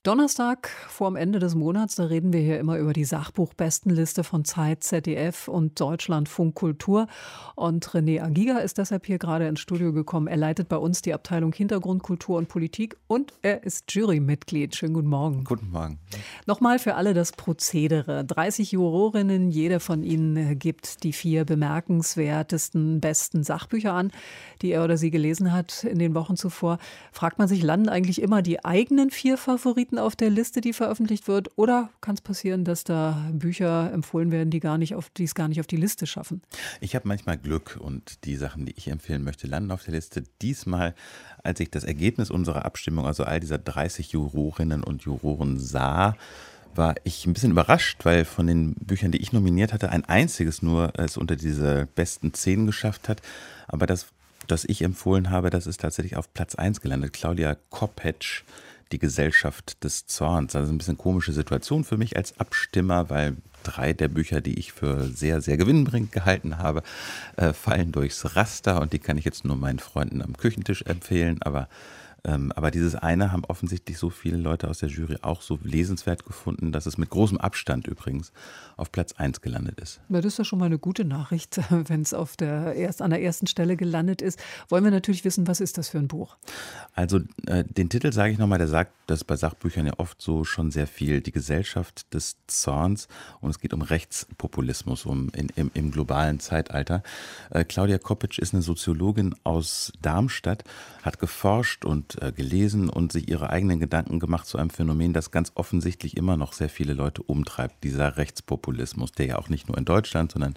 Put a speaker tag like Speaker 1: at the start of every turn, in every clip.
Speaker 1: Donnerstag vorm Ende des Monats, da reden wir hier immer über die Sachbuchbestenliste von Zeit, ZDF und Deutschlandfunk Kultur. Und René Agiga ist deshalb hier gerade ins Studio gekommen. Er leitet bei uns die Abteilung Hintergrund, Kultur und Politik und er ist Jurymitglied. Schönen guten Morgen.
Speaker 2: Guten Morgen.
Speaker 1: Nochmal für alle das Prozedere. 30 Jurorinnen, jede von ihnen gibt die 4 bemerkenswertesten, besten Sachbücher an, die er oder sie gelesen hat in den Wochen zuvor. Fragt man sich, landen eigentlich immer die eigenen 4 Favoriten auf der Liste, die veröffentlicht wird? Oder kann es passieren, dass da Bücher empfohlen werden, die es gar nicht auf die Liste schaffen?
Speaker 2: Ich habe manchmal Glück und die Sachen, die ich empfehlen möchte, landen auf der Liste. Diesmal, als ich das Ergebnis unserer Abstimmung, also all dieser 30 Jurorinnen und Juroren sah, war ich ein bisschen überrascht, weil von den Büchern, die ich nominiert hatte, ein einziges nur es unter diese besten 10 geschafft hat. Aber das ich empfohlen habe, das ist tatsächlich auf Platz 1 gelandet. Claudia Kopetsch, Die Gesellschaft des Zorns. Also ein bisschen komische Situation für mich als Abstimmer, weil 3 der Bücher, die ich für sehr, sehr gewinnbringend gehalten habe, fallen durchs Raster und die kann ich jetzt nur meinen Freunden am Küchentisch empfehlen. Aber dieses eine haben offensichtlich so viele Leute aus der Jury auch so lesenswert gefunden, dass es mit großem Abstand übrigens auf Platz 1 gelandet ist.
Speaker 1: Ja, das ist ja schon mal eine gute Nachricht, wenn es an der ersten Stelle gelandet ist. Wollen wir natürlich wissen, was ist das für ein Buch?
Speaker 2: Also den Titel sage ich nochmal, der sagt das bei Sachbüchern ja oft so schon sehr viel. Die Gesellschaft des Zorns und es geht um Rechtspopulismus im globalen Zeitalter. Claudia Kopetsch ist eine Soziologin aus Darmstadt, hat geforscht und gelesen und sich ihre eigenen Gedanken gemacht zu einem Phänomen, das ganz offensichtlich immer noch sehr viele Leute umtreibt, dieser Rechtspopulismus, der ja auch nicht nur in Deutschland, sondern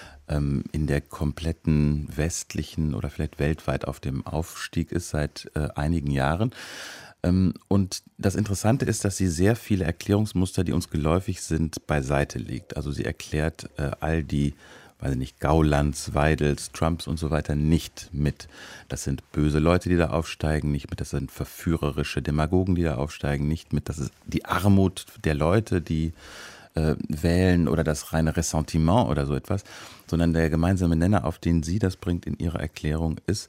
Speaker 2: in der kompletten westlichen oder vielleicht weltweit auf dem Aufstieg ist seit einigen Jahren. Und das Interessante ist, dass sie sehr viele Erklärungsmuster, die uns geläufig sind, beiseite legt. Also sie erklärt all die, weiß ich nicht, Gaulands, Weidels, Trumps und so weiter nicht mit. Das sind böse Leute, die da aufsteigen, nicht mit. Das sind verführerische Demagogen, die da aufsteigen, nicht mit. Das ist die Armut der Leute, die wählen oder das reine Ressentiment oder so etwas, sondern der gemeinsame Nenner, auf den sie das bringt in ihrer Erklärung, ist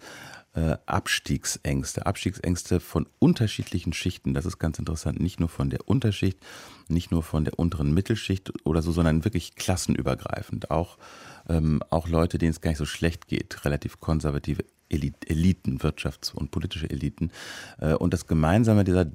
Speaker 2: Abstiegsängste von unterschiedlichen Schichten. Das ist ganz interessant, nicht nur von der Unterschicht, nicht nur von der unteren Mittelschicht oder so, sondern wirklich klassenübergreifend. Auch Leute, denen es gar nicht so schlecht geht, relativ konservative Eliten, Wirtschafts- und politische Eliten. Und das Gemeinsame dieser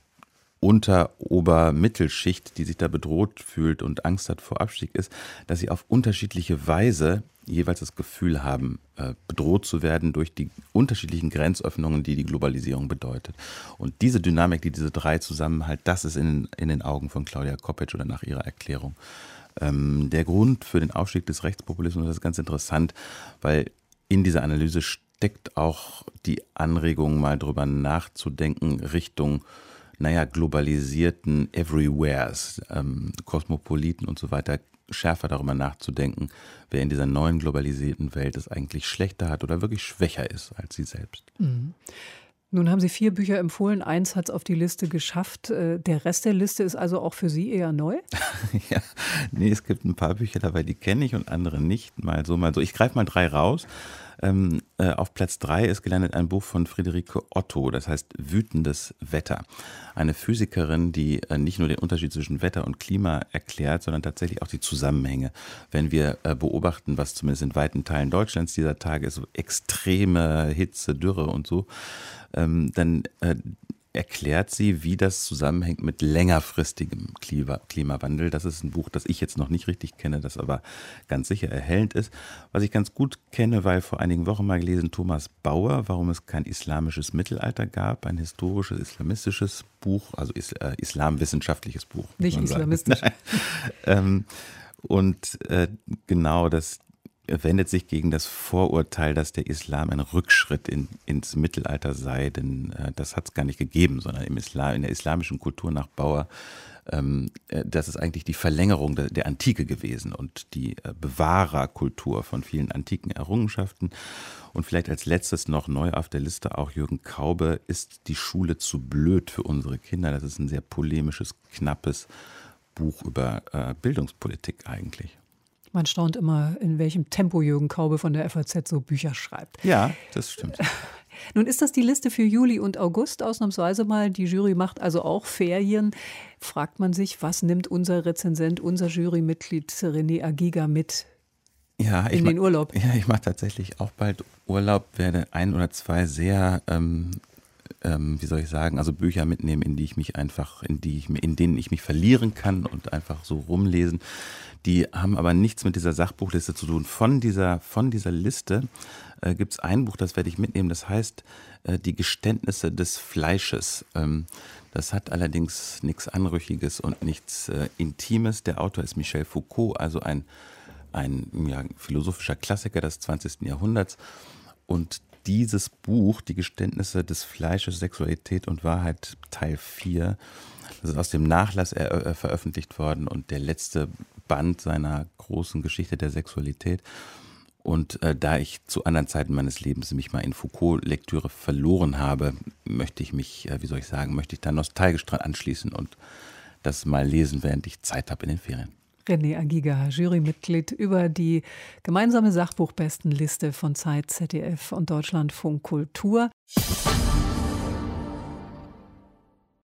Speaker 2: Ober-Mittelschicht, die sich da bedroht fühlt und Angst hat vor Abstieg, ist, dass sie auf unterschiedliche Weise jeweils das Gefühl haben, bedroht zu werden durch die unterschiedlichen Grenzöffnungen, die die Globalisierung bedeutet. Und diese Dynamik, die diese 3 zusammenhält, das ist in den Augen von Claudia Kopetsch oder nach ihrer Erklärung der Grund für den Aufstieg des Rechtspopulismus. Das ist ganz interessant, weil in dieser Analyse steckt auch die Anregung, mal drüber nachzudenken, Richtung globalisierten Everywheres, Kosmopoliten und so weiter, schärfer darüber nachzudenken, wer in dieser neuen globalisierten Welt es eigentlich schlechter hat oder wirklich schwächer ist als sie selbst.
Speaker 1: Mhm. Nun haben Sie 4 Bücher empfohlen, 1 hat es auf die Liste geschafft. Der Rest der Liste ist also auch für Sie eher neu?
Speaker 2: Ja, nee, es gibt ein paar Bücher dabei, die kenne ich und andere nicht, mal so, mal so. Ich greife mal 3 raus. Auf Platz 3 ist gelandet ein Buch von Friederike Otto, das heißt Wütendes Wetter. Eine Physikerin, die nicht nur den Unterschied zwischen Wetter und Klima erklärt, sondern tatsächlich auch die Zusammenhänge. Wenn wir beobachten, was zumindest in weiten Teilen Deutschlands dieser Tage ist, so extreme Hitze, Dürre und so, dann erklärt sie, wie das zusammenhängt mit längerfristigem Klimawandel. Das ist ein Buch, das ich jetzt noch nicht richtig kenne, das aber ganz sicher erhellend ist. Was ich ganz gut kenne, weil vor einigen Wochen mal gelesen, Thomas Bauer, warum es kein islamisches Mittelalter gab, ein historisches, islamistisches Buch, also islamwissenschaftliches Buch.
Speaker 1: Nicht islamistisch.
Speaker 2: Genau das wendet sich gegen das Vorurteil, dass der Islam ein Rückschritt ins Mittelalter sei, denn das hat es gar nicht gegeben, sondern in der islamischen Kultur nach Bauer, das ist eigentlich die Verlängerung der Antike gewesen und die Bewahrerkultur von vielen antiken Errungenschaften. Und vielleicht als letztes noch neu auf der Liste auch Jürgen Kaube, Ist die Schule zu blöd für unsere Kinder? Das ist ein sehr polemisches, knappes Buch über Bildungspolitik eigentlich.
Speaker 1: Man staunt immer, in welchem Tempo Jürgen Kaube von der FAZ so Bücher schreibt.
Speaker 2: Ja, das stimmt.
Speaker 1: Nun ist das die Liste für Juli und August ausnahmsweise mal. Die Jury macht also auch Ferien. Fragt man sich, was nimmt unser Rezensent, unser Jurymitglied René Agiga mit in den Urlaub?
Speaker 2: Ja, ich mache tatsächlich auch bald Urlaub, werde 1 oder 2 sehr, wie soll ich sagen, also Bücher mitnehmen, in denen ich mich verlieren kann und einfach so rumlesen. Die haben aber nichts mit dieser Sachbuchliste zu tun. Von dieser Liste gibt es ein Buch, das werde ich mitnehmen, das heißt Die Geständnisse des Fleisches. Das hat allerdings nichts Anrüchiges und nichts Intimes. Der Autor ist Michel Foucault, also ein philosophischer Klassiker des 20. Jahrhunderts. Und dieses Buch, Die Geständnisse des Fleisches, Sexualität und Wahrheit, Teil 4, das ist aus dem Nachlass veröffentlicht worden und der letzte Band seiner großen Geschichte der Sexualität. Und da ich zu anderen Zeiten meines Lebens mich mal in Foucault-Lektüre verloren habe, möchte ich da nostalgisch dran anschließen und das mal lesen, während ich Zeit habe in den Ferien.
Speaker 1: René Agiga, Jurymitglied über die gemeinsame Sachbuchbestenliste von Zeit, ZDF und Deutschlandfunk Kultur.